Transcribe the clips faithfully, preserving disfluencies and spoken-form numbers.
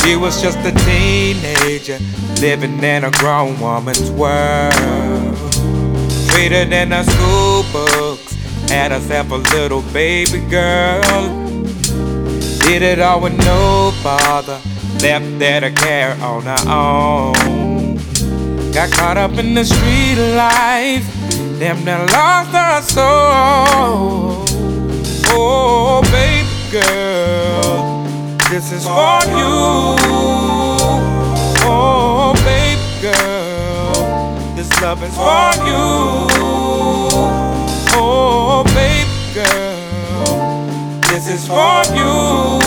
She was just a teenager living in a grown woman's world. Treated in her school books, had herself a little baby girl. Did it all with no father, left there to care on her own. Got caught up in the street life, damn near lost her soul. Oh, baby girl, this is for you. Oh, baby girl, this love is for you. Oh, baby girl, this is for you.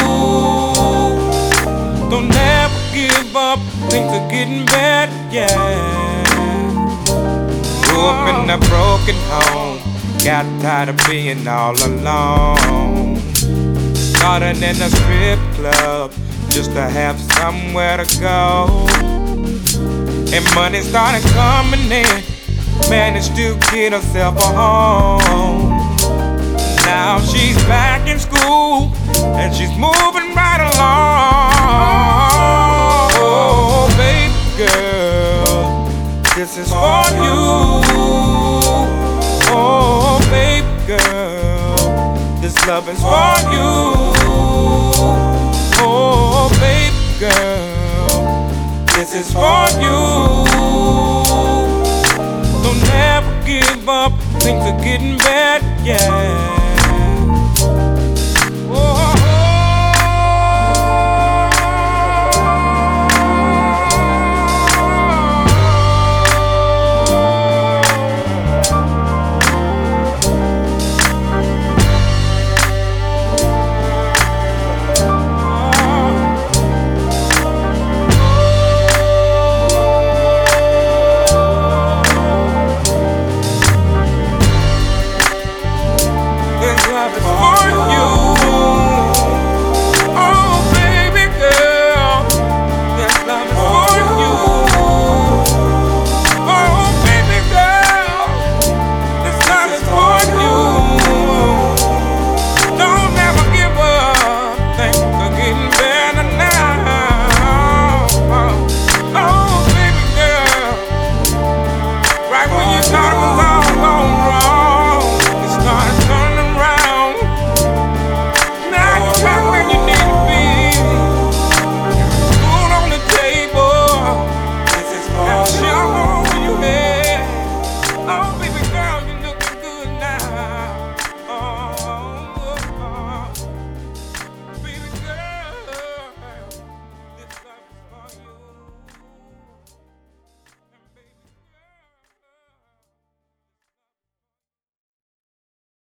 Don't ever give up, things are getting better, yeah. Grew up in a broken home, got tired of being all alone. Started in a strip club just to have somewhere to go. And money started coming in, managed to get herself a home. Now she's back in school and she's moving right along. Oh, baby girl, this is for you. Oh, baby girl, this love is for you. Oh, baby girl, this is for you. Don't ever give up, things are getting better, yeah.